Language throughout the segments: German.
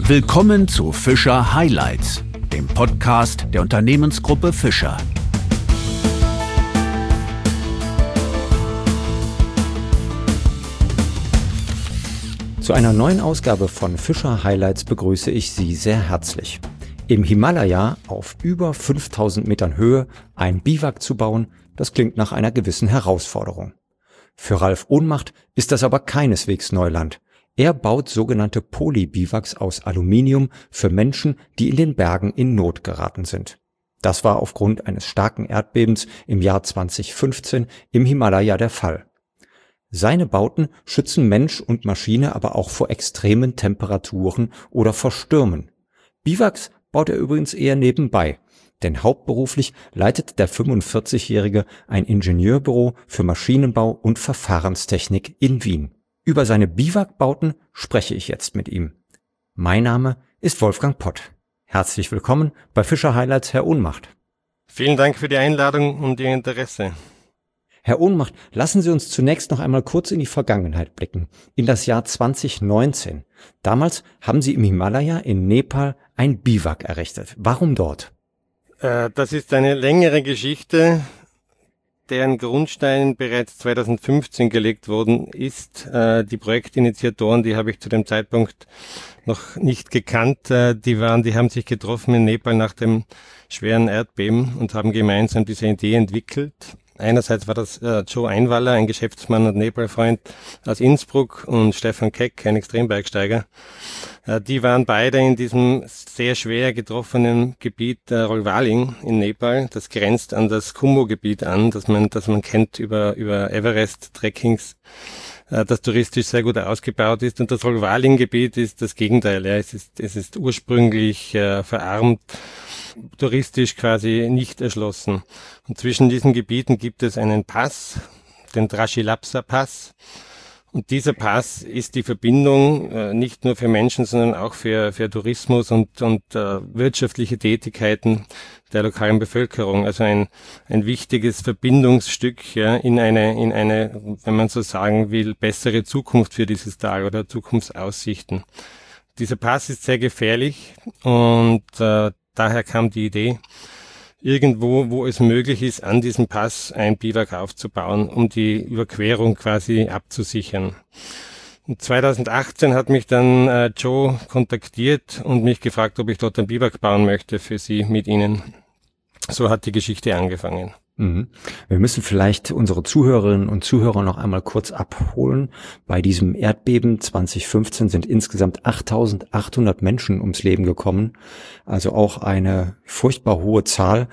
Willkommen zu Fischer Highlights, dem Podcast der Unternehmensgruppe Fischer. Zu einer neuen Ausgabe von Fischer Highlights begrüße ich Sie sehr herzlich. Im Himalaya auf über 5000 Metern Höhe ein Biwak zu bauen, das klingt nach einer gewissen Herausforderung. Für Ralf Ohnmacht ist das aber keineswegs Neuland. Er baut sogenannte Polybiwaks aus Aluminium für Menschen, die in den Bergen in Not geraten sind. Das war aufgrund eines starken Erdbebens im Jahr 2015 im Himalaya der Fall. Seine Bauten schützen Mensch und Maschine aber auch vor extremen Temperaturen oder vor Stürmen. Biwaks baut er übrigens eher nebenbei, denn hauptberuflich leitet der 45-Jährige ein Ingenieurbüro für Maschinenbau und Verfahrenstechnik in Wien. Über seine Biwakbauten spreche ich jetzt mit ihm. Mein Name ist Wolfgang Pott. Herzlich willkommen bei Fischer Highlights, Herr Ohnmacht. Vielen Dank für die Einladung und Ihr Interesse. Herr Ohnmacht, lassen Sie uns zunächst noch einmal kurz in die Vergangenheit blicken, in das Jahr 2019. Damals haben Sie im Himalaya in Nepal ein Biwak errichtet. Warum dort? Das ist eine längere Geschichte, deren Grundstein bereits 2015 gelegt worden ist. Die Projektinitiatoren, die habe ich zu dem Zeitpunkt noch nicht gekannt. Die haben sich getroffen in Nepal nach dem schweren Erdbeben und haben gemeinsam diese Idee entwickelt. Einerseits war das Joe Einwaller, ein Geschäftsmann und Nepal-Freund aus Innsbruck, und Stefan Keck, ein Extrembergsteiger. Die waren beide in diesem sehr schwer getroffenen Gebiet Rolvaling in Nepal. Das grenzt an das Kumo-Gebiet an, das man kennt über Everest-Trekkings, das touristisch sehr gut ausgebaut ist. Und das Rolvaling-Gebiet ist das Gegenteil. Ja. Es ist ursprünglich verarmt, touristisch quasi nicht erschlossen. Und zwischen diesen Gebieten gibt es einen Pass, den Drashilapsa-Pass. Und dieser Pass ist die Verbindung nicht nur für Menschen, sondern auch für Tourismus und wirtschaftliche Tätigkeiten der lokalen Bevölkerung. Also ein wichtiges Verbindungsstück, ja, in eine, wenn man so sagen will, bessere Zukunft für dieses Tal oder Zukunftsaussichten. Dieser Pass ist sehr gefährlich und daher kam die Idee, irgendwo, wo es möglich ist, an diesem Pass ein Biwak aufzubauen, um die Überquerung quasi abzusichern. Und 2018 hat mich dann Joe kontaktiert und mich gefragt, ob ich dort ein Biwak bauen möchte für sie mit ihnen. So hat die Geschichte angefangen. Wir müssen vielleicht unsere Zuhörerinnen und Zuhörer noch einmal kurz abholen. Bei diesem Erdbeben 2015 sind insgesamt 8.800 Menschen ums Leben gekommen, also auch eine furchtbar hohe Zahl.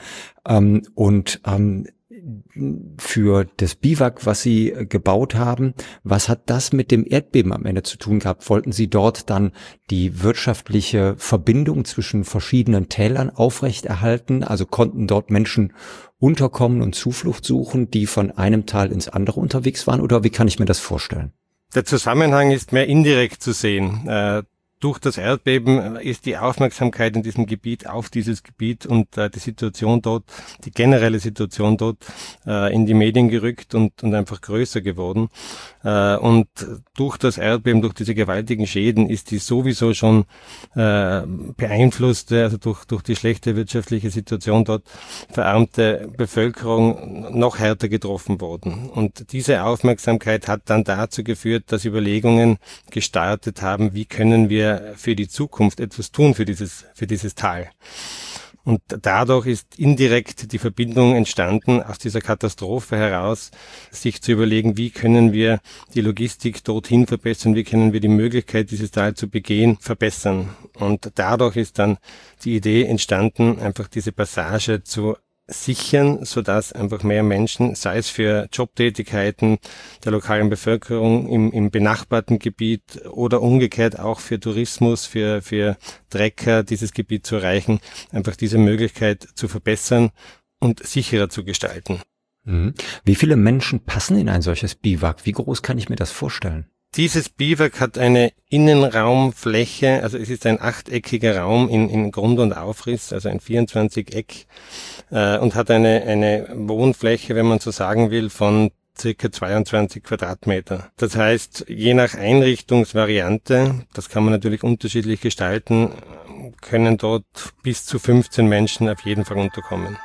Für das Biwak, was Sie gebaut haben, was hat das mit dem Erdbeben am Ende zu tun gehabt? Wollten Sie dort dann die wirtschaftliche Verbindung zwischen verschiedenen Tälern aufrechterhalten? Also konnten dort Menschen unterkommen und Zuflucht suchen, die von einem Tal ins andere unterwegs waren? Oder wie kann ich mir das vorstellen? Der Zusammenhang ist mehr indirekt zu sehen. Durch das Erdbeben ist die Aufmerksamkeit in diesem Gebiet auf dieses Gebiet und die Situation dort, die generelle Situation dort in die Medien gerückt und einfach größer geworden. Und durch das Erdbeben, durch diese gewaltigen Schäden ist die sowieso schon beeinflusste, also durch die schlechte wirtschaftliche Situation dort verarmte Bevölkerung noch härter getroffen worden. Und diese Aufmerksamkeit hat dann dazu geführt, dass Überlegungen gestartet haben, wie können wir für die Zukunft etwas tun für dieses Tal. Und dadurch ist indirekt die Verbindung entstanden, aus dieser Katastrophe heraus, sich zu überlegen, wie können wir die Logistik dorthin verbessern, wie können wir die Möglichkeit, dieses Tal zu begehen, verbessern. Und dadurch ist dann die Idee entstanden, einfach diese Passage zu sichern, sodass einfach mehr Menschen, sei es für Jobtätigkeiten der lokalen Bevölkerung im benachbarten Gebiet oder umgekehrt auch für Tourismus, für Trekker dieses Gebiet zu erreichen, einfach diese Möglichkeit zu verbessern und sicherer zu gestalten. Wie viele Menschen passen in ein solches Biwak? Wie groß kann ich mir das vorstellen? Dieses Biwak hat eine Innenraumfläche, also es ist ein achteckiger Raum in Grund- und Aufriss, also ein 24-Eck, und hat eine Wohnfläche, wenn man so sagen will, von circa 22 Quadratmeter. Das heißt, je nach Einrichtungsvariante, das kann man natürlich unterschiedlich gestalten, können dort bis zu 15 Menschen auf jeden Fall unterkommen.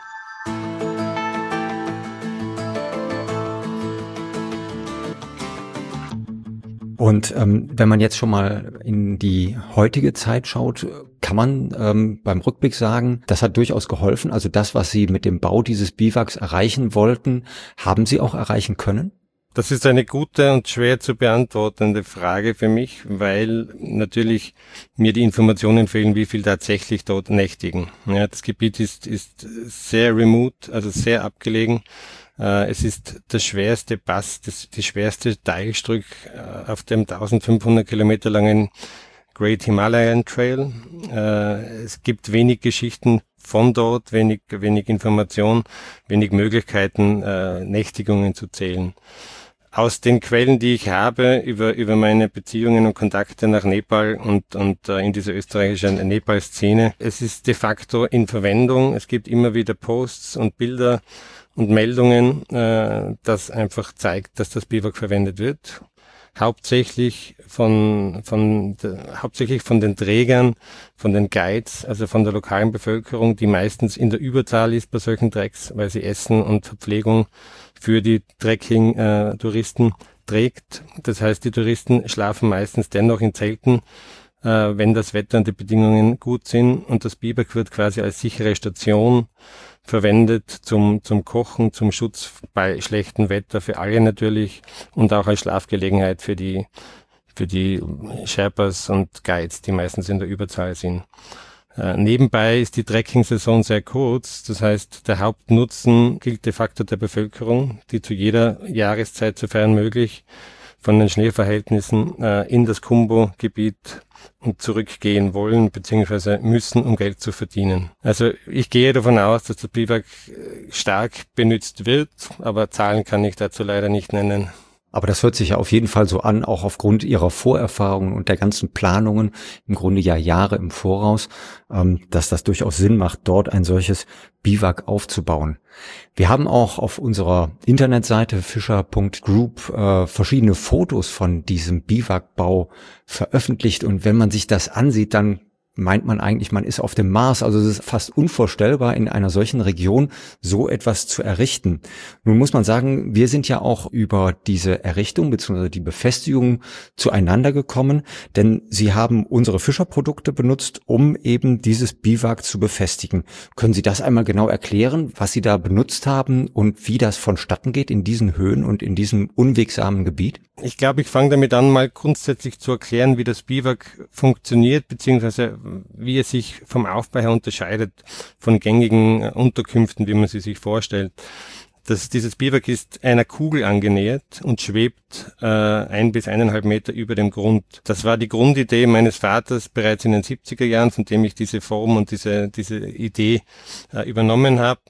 Und wenn man jetzt schon mal in die heutige Zeit schaut, kann man beim Rückblick sagen, das hat durchaus geholfen. Also das, was Sie mit dem Bau dieses Biwaks erreichen wollten, haben Sie auch erreichen können? Das ist eine gute und schwer zu beantwortende Frage für mich, weil natürlich mir die Informationen fehlen, wie viel tatsächlich dort nächtigen. Ja, das Gebiet ist sehr remote, also sehr abgelegen. Es ist das schwerste Pass, die schwerste Teilstück auf dem 1500 Kilometer langen Great Himalayan Trail. Es gibt wenig Geschichten von dort, wenig Information, wenig Möglichkeiten, Nächtigungen zu zählen. Aus den Quellen, die ich habe, über meine Beziehungen und Kontakte nach Nepal und in dieser österreichischen Nepal-Szene, es ist de facto in Verwendung. Es gibt immer wieder Posts und Bilder und Meldungen, das einfach zeigt, dass das Biwak verwendet wird. Hauptsächlich von den Trägern, von den Guides, also von der lokalen Bevölkerung, die meistens in der Überzahl ist bei solchen Treks, weil sie Essen und Verpflegung für die Trekking-Touristen trägt. Das heißt, die Touristen schlafen meistens dennoch in Zelten, wenn das Wetter und die Bedingungen gut sind, und das Biwak wird quasi als sichere Station verwendet zum Kochen, zum Schutz bei schlechtem Wetter für alle natürlich und auch als Schlafgelegenheit für die Sherpas und Guides, die meistens in der Überzahl sind. Nebenbei ist die Trekking-Saison sehr kurz, das heißt, der Hauptnutzen gilt de facto der Bevölkerung, die zu jeder Jahreszeit, sofern möglich, von den Schneeverhältnissen in das Khumbu-Gebiet und zurückgehen wollen bzw. müssen, um Geld zu verdienen. Also ich gehe davon aus, dass das Biwak stark benutzt wird, aber Zahlen kann ich dazu leider nicht nennen. Aber das hört sich ja auf jeden Fall so an, auch aufgrund Ihrer Vorerfahrungen und der ganzen Planungen, im Grunde ja Jahre im Voraus, dass das durchaus Sinn macht, dort ein solches Biwak aufzubauen. Wir haben auch auf unserer Internetseite fischer.group verschiedene Fotos von diesem Biwakbau veröffentlicht, und wenn man sich das ansieht, dann meint man eigentlich, man ist auf dem Mars. Also es ist fast unvorstellbar, in einer solchen Region so etwas zu errichten. Nun muss man sagen, wir sind ja auch über diese Errichtung bzw. die Befestigung zueinander gekommen, denn Sie haben unsere Fischerprodukte benutzt, um eben dieses Biwak zu befestigen. Können Sie das einmal genau erklären, was Sie da benutzt haben und wie das vonstatten geht in diesen Höhen und in diesem unwegsamen Gebiet? Ich glaube, ich fange damit an, mal grundsätzlich zu erklären, wie das Biwak funktioniert, beziehungsweise wie es sich vom Aufbau her unterscheidet von gängigen Unterkünften, wie man sie sich vorstellt. Dieses Biwak ist einer Kugel angenähert und schwebt 1 bis 1,5 Meter über dem Grund. Das war die Grundidee meines Vaters bereits in den 70er Jahren, von dem ich diese Form und diese Idee übernommen habe.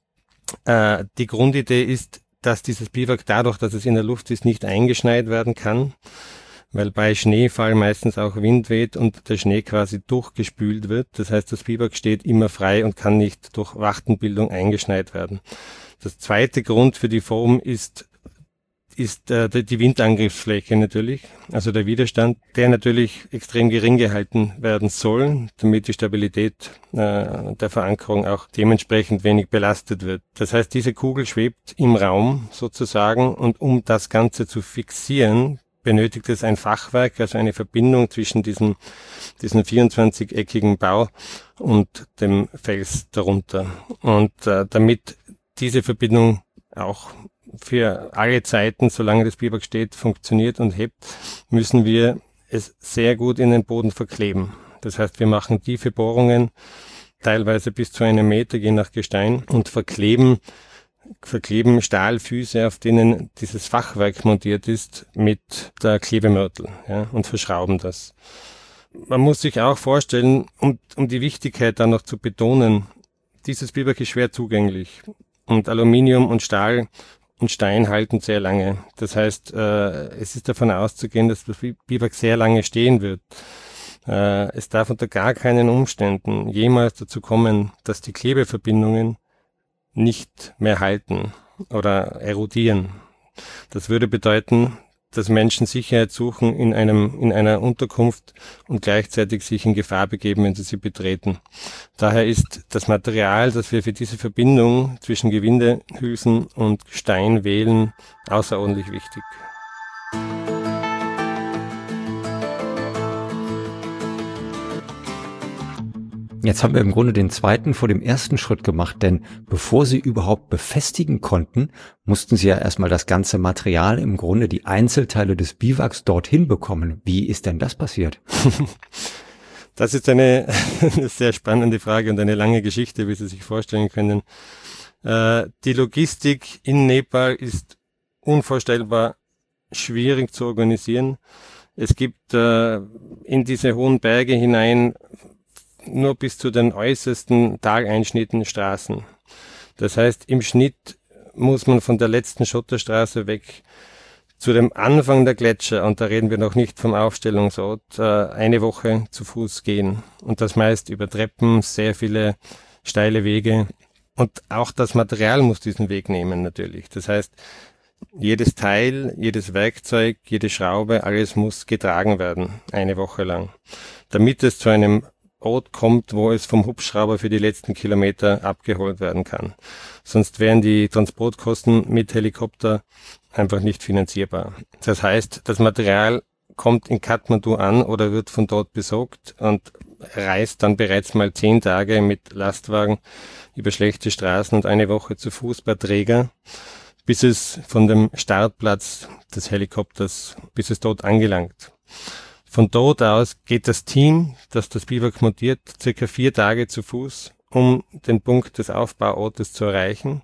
Die Grundidee ist, dass dieses Biwak dadurch, dass es in der Luft ist, nicht eingeschneit werden kann, weil bei Schneefall meistens auch Wind weht und der Schnee quasi durchgespült wird. Das heißt, das Biwak steht immer frei und kann nicht durch Wachtenbildung eingeschneit werden. Das zweite Grund für die Form ist die Windangriffsfläche natürlich, also der Widerstand, der natürlich extrem gering gehalten werden soll, damit die Stabilität der Verankerung auch dementsprechend wenig belastet wird. Das heißt, diese Kugel schwebt im Raum sozusagen, und um das Ganze zu fixieren, benötigt es ein Fachwerk, also eine Verbindung zwischen diesem 24-eckigen Bau und dem Fels darunter. Und damit diese Verbindung auch für alle Zeiten, solange das Biwak steht, funktioniert und hebt, müssen wir es sehr gut in den Boden verkleben. Das heißt, wir machen tiefe Bohrungen, teilweise bis zu 1 Meter, je nach Gestein, und verkleben Stahlfüße, auf denen dieses Fachwerk montiert ist, mit der Klebemörtel, ja, und verschrauben das. Man muss sich auch vorstellen, um die Wichtigkeit dann noch zu betonen, dieses Biwak ist schwer zugänglich, und Aluminium und Stahl und Stein halten sehr lange. Das heißt, es ist davon auszugehen, dass das Biwak sehr lange stehen wird. Es darf unter gar keinen Umständen jemals dazu kommen, dass die Klebeverbindungen nicht mehr halten oder erodieren. Das würde bedeuten, dass Menschen Sicherheit suchen in einer Unterkunft und gleichzeitig sich in Gefahr begeben, wenn sie sie betreten. Daher ist das Material, das wir für diese Verbindung zwischen Gewindehülsen und Gestein wählen, außerordentlich wichtig. Jetzt haben wir im Grunde den zweiten vor dem ersten Schritt gemacht, denn bevor Sie überhaupt befestigen konnten, mussten Sie ja erstmal das ganze Material, im Grunde die Einzelteile des Biwaks dorthin bekommen. Wie ist denn das passiert? Das ist eine sehr spannende Frage und eine lange Geschichte, wie Sie sich vorstellen können. Die Logistik in Nepal ist unvorstellbar schwierig zu organisieren. Es gibt in diese hohen Berge hinein nur bis zu den äußersten Taleinschnitten Straßen. Das heißt, im Schnitt muss man von der letzten Schotterstraße weg zu dem Anfang der Gletscher, und da reden wir noch nicht vom Aufstellungsort, eine Woche zu Fuß gehen. Und das meist über Treppen, sehr viele steile Wege. Und auch das Material muss diesen Weg nehmen natürlich. Das heißt, jedes Teil, jedes Werkzeug, jede Schraube, alles muss getragen werden, eine Woche lang, damit es zu einem Ort kommt, wo es vom Hubschrauber für die letzten Kilometer abgeholt werden kann. Sonst wären die Transportkosten mit Helikopter einfach nicht finanzierbar. Das heißt, das Material kommt in Kathmandu an oder wird von dort besorgt und reist dann bereits mal 10 Tage mit Lastwagen über schlechte Straßen und eine Woche zu Fuß per Träger, bis es von dem Startplatz des Helikopters, bis es dort angelangt. Von dort aus geht das Team, das das Biwak montiert, circa 4 Tage zu Fuß, um den Punkt des Aufbauortes zu erreichen,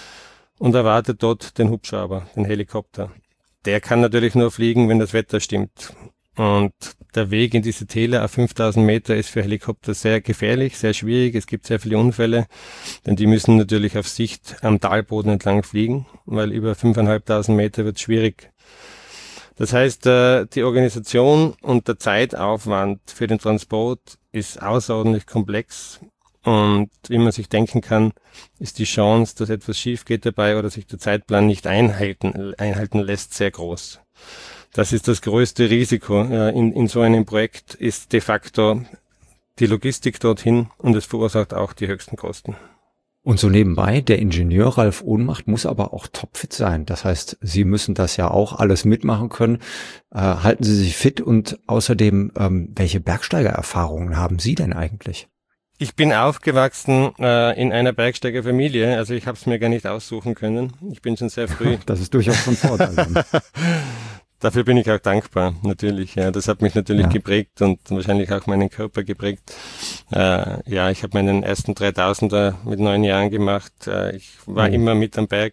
und erwartet dort den Hubschrauber, den Helikopter. Der kann natürlich nur fliegen, wenn das Wetter stimmt. Und der Weg in diese Täler auf 5000 Meter ist für Helikopter sehr gefährlich, sehr schwierig. Es gibt sehr viele Unfälle, denn die müssen natürlich auf Sicht am Talboden entlang fliegen, weil über 5500 Meter wird es schwierig. Das heißt, die Organisation und der Zeitaufwand für den Transport ist außerordentlich komplex, und wie man sich denken kann, ist die Chance, dass etwas schief geht dabei oder sich der Zeitplan nicht einhalten lässt, sehr groß. Das ist das größte Risiko in so einem Projekt, ist de facto die Logistik dorthin, und es verursacht auch die höchsten Kosten. Und so nebenbei, der Ingenieur Ralf Ohnmacht muss aber auch topfit sein. Das heißt, Sie müssen das ja auch alles mitmachen können. Halten Sie sich fit, und außerdem, welche Bergsteigererfahrungen haben Sie denn eigentlich? Ich bin aufgewachsen in einer Bergsteigerfamilie, also ich habe es mir gar nicht aussuchen können. Ich bin schon sehr früh. Das ist durchaus von Vorteil. Dafür bin ich auch dankbar, natürlich. Ja, das hat mich natürlich geprägt und wahrscheinlich auch meinen Körper geprägt. Ich habe meinen ersten 3000er mit 9 Jahren gemacht. Ich war immer mit am Berg.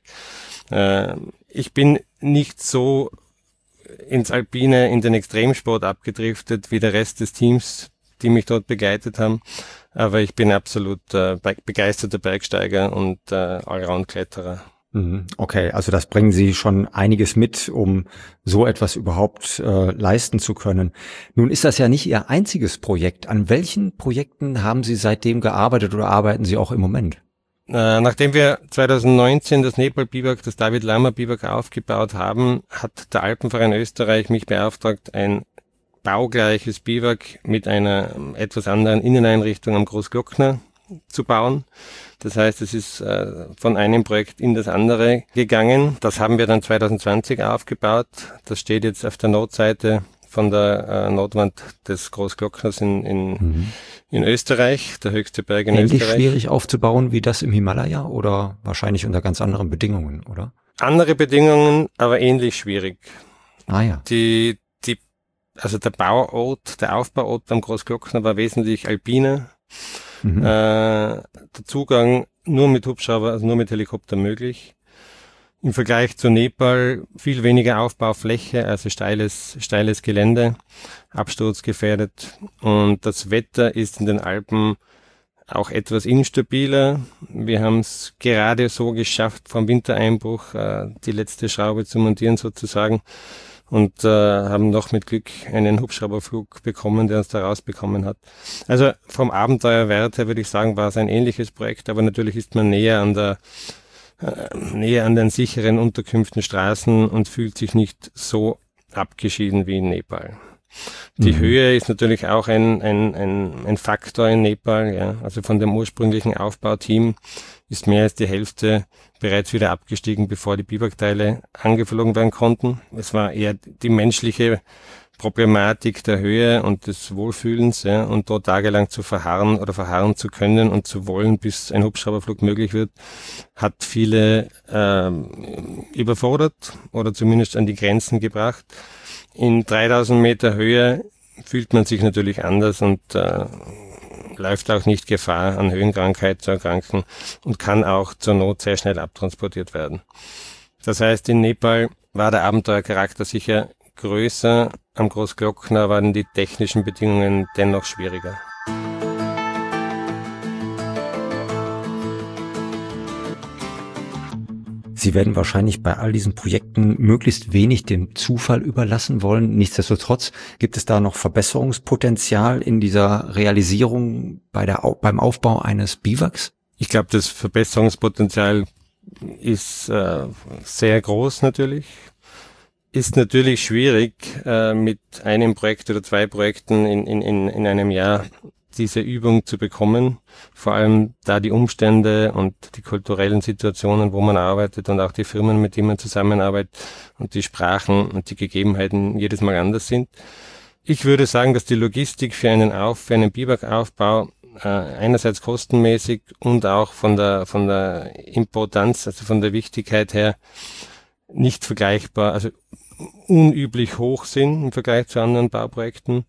Ich bin nicht so ins Alpine, in den Extremsport abgedriftet wie der Rest des Teams, die mich dort begleitet haben. Aber ich bin absolut begeisterter Bergsteiger und Allround-Kletterer. Okay, also das bringen Sie schon einiges mit, um so etwas überhaupt leisten zu können. Nun ist das ja nicht Ihr einziges Projekt. An welchen Projekten haben Sie seitdem gearbeitet oder arbeiten Sie auch im Moment? Nachdem wir 2019 das Nepal-Biwak, das David Lama-Biwak aufgebaut haben, hat der Alpenverein Österreich mich beauftragt, ein baugleiches Biwak mit einer etwas anderen Inneneinrichtung am Großglockner zu bauen. Das heißt, es ist von einem Projekt in das andere gegangen. Das haben wir dann 2020 aufgebaut. Das steht jetzt auf der Nordseite von der Nordwand des Großglockners in Österreich, der höchste Berg in Ähnlich Österreich. Schwierig aufzubauen wie das im Himalaya, oder wahrscheinlich unter ganz anderen Bedingungen, oder? Andere Bedingungen, aber ähnlich schwierig. Ah ja. Also der Aufbauort am Großglockner war wesentlich alpiner. Der Zugang nur mit Hubschrauber, also nur mit Helikopter möglich. Im Vergleich zu Nepal viel weniger Aufbaufläche, also steiles Gelände, absturzgefährdet. Und das Wetter ist in den Alpen auch etwas instabiler. Wir haben es gerade so geschafft, vom Wintereinbruch die letzte Schraube zu montieren sozusagen. Und haben noch mit Glück einen Hubschrauberflug bekommen, der uns da rausbekommen hat. Also vom Abenteuerwert her würde ich sagen, war es ein ähnliches Projekt, aber natürlich ist man näher an der näher an den sicheren Unterkünften, Straßen und fühlt sich nicht so abgeschieden wie in Nepal. Die Höhe ist natürlich auch ein Faktor in Nepal. Ja. Also von dem ursprünglichen Aufbauteam ist mehr als die Hälfte bereits wieder abgestiegen, bevor die Biwakteile angeflogen werden konnten. Es war eher die menschliche Problematik der Höhe und des Wohlfühlens, ja, und dort tagelang zu verharren zu können und zu wollen, bis ein Hubschrauberflug möglich wird, hat viele überfordert oder zumindest an die Grenzen gebracht. In 3000 Meter Höhe fühlt man sich natürlich anders und läuft auch nicht Gefahr, an Höhenkrankheit zu erkranken und kann auch zur Not sehr schnell abtransportiert werden. Das heißt, in Nepal war der Abenteuercharakter sicher größer, am Großglockner waren die technischen Bedingungen dennoch schwieriger. Sie werden wahrscheinlich bei all diesen Projekten möglichst wenig dem Zufall überlassen wollen. Nichtsdestotrotz gibt es da noch Verbesserungspotenzial in dieser Realisierung beim Aufbau eines Biwaks? Ich glaube, das Verbesserungspotenzial ist sehr groß natürlich. Ist natürlich schwierig, mit einem Projekt oder 2 Projekten in einem Jahr diese Übung zu bekommen, vor allem da die Umstände und die kulturellen Situationen, wo man arbeitet und auch die Firmen, mit denen man zusammenarbeitet und die Sprachen und die Gegebenheiten jedes Mal anders sind. Ich würde sagen, dass die Logistik für einen Biwakaufbau einerseits kostenmäßig und auch von der Importanz, also von der Wichtigkeit her, nicht vergleichbar, also unüblich hoch sind im Vergleich zu anderen Bauprojekten.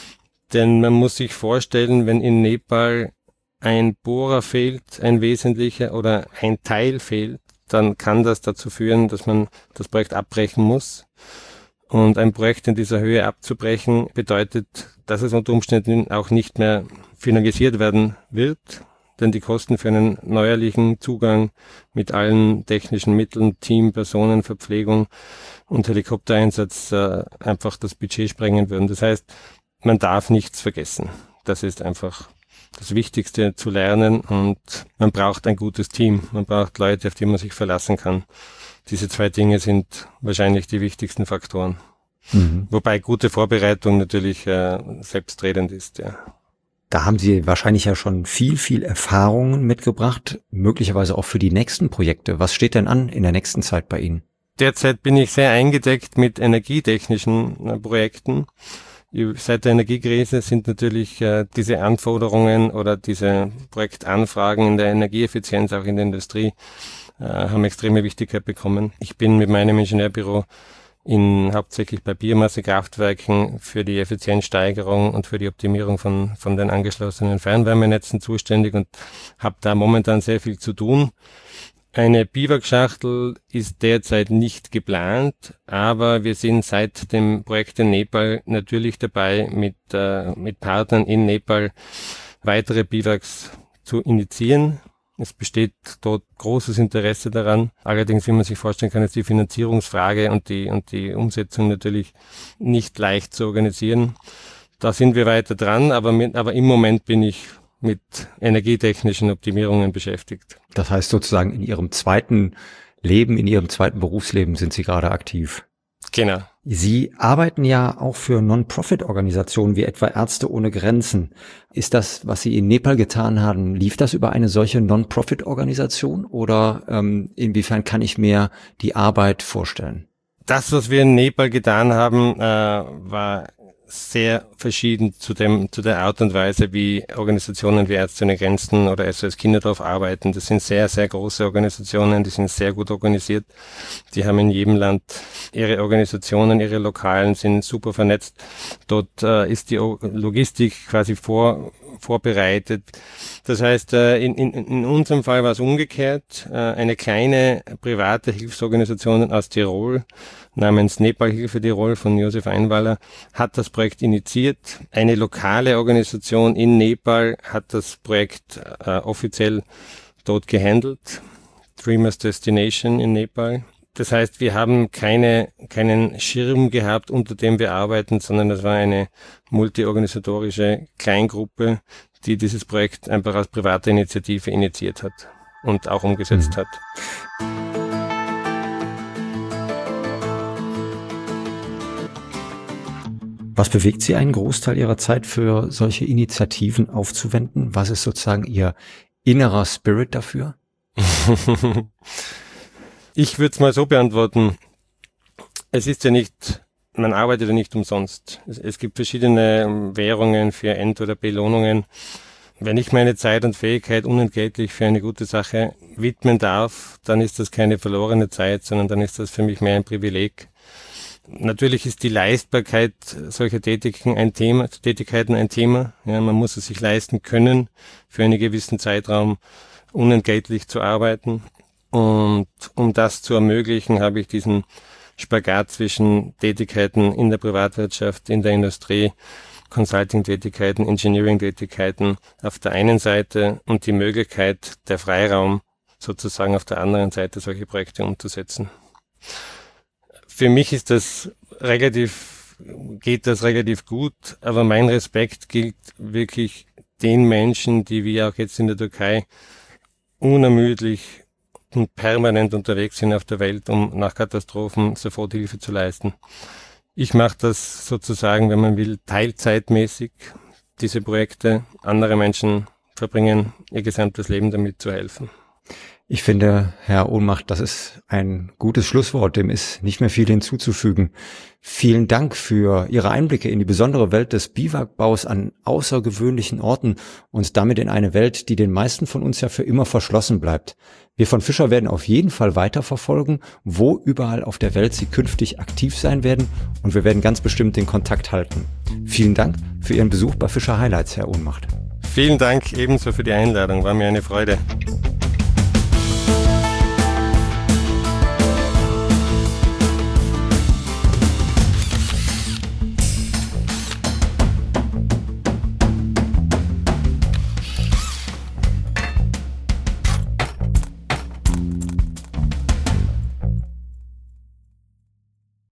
Denn man muss sich vorstellen, wenn in Nepal ein Bohrer fehlt, ein wesentlicher oder ein Teil fehlt, dann kann das dazu führen, dass man das Projekt abbrechen muss. Und ein Projekt in dieser Höhe abzubrechen bedeutet, dass es unter Umständen auch nicht mehr finalisiert werden wird, denn die Kosten für einen neuerlichen Zugang mit allen technischen Mitteln, Team, Personen, Verpflegung und Helikoptereinsatz einfach das Budget sprengen würden. Das heißt, man darf nichts vergessen. Das ist einfach das Wichtigste zu lernen und man braucht ein gutes Team. Man braucht Leute, auf die man sich verlassen kann. Diese 2 Dinge sind wahrscheinlich die wichtigsten Faktoren. Wobei gute Vorbereitung natürlich selbstredend ist, ja. Da haben Sie wahrscheinlich ja schon viel Erfahrungen mitgebracht, möglicherweise auch für die nächsten Projekte. Was steht denn an in der nächsten Zeit bei Ihnen? Derzeit bin ich sehr eingedeckt mit energietechnischen Projekten. Seit der Energiekrise sind natürlich diese Anforderungen oder diese Projektanfragen in der Energieeffizienz, auch in der Industrie, haben extreme Wichtigkeit bekommen. Ich bin mit meinem Ingenieurbüro hauptsächlich bei Biomassekraftwerken für die Effizienzsteigerung und für die Optimierung von den angeschlossenen Fernwärmenetzen zuständig und habe da momentan sehr viel zu tun. Eine Biwakschachtel ist derzeit nicht geplant, aber wir sind seit dem Projekt in Nepal natürlich dabei, mit Partnern in Nepal weitere Biwaks zu initiieren. Es besteht dort großes Interesse daran. Allerdings, wie man sich vorstellen kann, ist die Finanzierungsfrage und die Umsetzung natürlich nicht leicht zu organisieren. Da sind wir weiter dran, aber im Moment bin ich mit energietechnischen Optimierungen beschäftigt. Das heißt sozusagen in Ihrem zweiten Berufsleben sind Sie gerade aktiv. Genau. Sie arbeiten ja auch für Non-Profit-Organisationen wie etwa Ärzte ohne Grenzen. Ist das, was Sie in Nepal getan haben, lief das über eine solche Non-Profit-Organisation oder inwiefern kann ich mir die Arbeit vorstellen? Das, was wir in Nepal getan haben, war sehr verschieden zu der Art und Weise, wie Organisationen wie Ärzte ohne Grenzen oder SOS Kinderdorf arbeiten. Das sind sehr, sehr große Organisationen, die sind sehr gut organisiert. Die haben in jedem Land ihre Organisationen, ihre Lokalen, sind super vernetzt. Dort ist die Logistik quasi vorbereitet. Das heißt, in unserem Fall war es umgekehrt. Eine kleine private Hilfsorganisation aus Tirol namens Nepal-Hilfe Tirol von Josef Einwaller hat das Projekt initiiert. Eine lokale Organisation in Nepal hat das Projekt offiziell dort gehandelt. Dreamers Destination in Nepal. Das heißt, wir haben keinen Schirm gehabt, unter dem wir arbeiten, sondern das war eine multiorganisatorische Kleingruppe, die dieses Projekt einfach als private Initiative initiiert hat. und auch umgesetzt hat. Was bewegt Sie, einen Großteil Ihrer Zeit für solche Initiativen aufzuwenden? Was ist sozusagen Ihr innerer Spirit dafür? Ich würde es mal so beantworten. Es ist ja nicht, man arbeitet ja nicht umsonst. Es gibt verschiedene Währungen für End- oder Belohnungen. Wenn ich meine Zeit und Fähigkeit unentgeltlich für eine gute Sache widmen darf, dann ist das keine verlorene Zeit, sondern dann ist das für mich mehr ein Privileg. Natürlich ist die Leistbarkeit solcher Tätigkeiten ein Thema. Ja, man muss es sich leisten können, für einen gewissen Zeitraum unentgeltlich zu arbeiten. Und um das zu ermöglichen, habe ich diesen Spagat zwischen Tätigkeiten in der Privatwirtschaft, in der Industrie, Consulting-Tätigkeiten, Engineering-Tätigkeiten auf der einen Seite und die Möglichkeit, der Freiraum sozusagen auf der anderen Seite, solche Projekte umzusetzen. Für mich geht das relativ gut, aber mein Respekt gilt wirklich den Menschen, die wie auch jetzt in der Türkei unermüdlich und permanent unterwegs sind auf der Welt, um nach Katastrophen Soforthilfe zu leisten. Ich mache das sozusagen, wenn man will, teilzeitmäßig, diese Projekte. Andere Menschen verbringen ihr gesamtes Leben damit zu helfen. Ich finde, Herr Ohnmacht, das ist ein gutes Schlusswort, dem ist nicht mehr viel hinzuzufügen. Vielen Dank für Ihre Einblicke in die besondere Welt des Biwakbaus an außergewöhnlichen Orten und damit in eine Welt, die den meisten von uns ja für immer verschlossen bleibt. Wir von Fischer werden auf jeden Fall weiterverfolgen, wo überall auf der Welt Sie künftig aktiv sein werden, und wir werden ganz bestimmt den Kontakt halten. Vielen Dank für Ihren Besuch bei Fischer Highlights, Herr Ohnmacht. Vielen Dank ebenso für die Einladung, war mir eine Freude.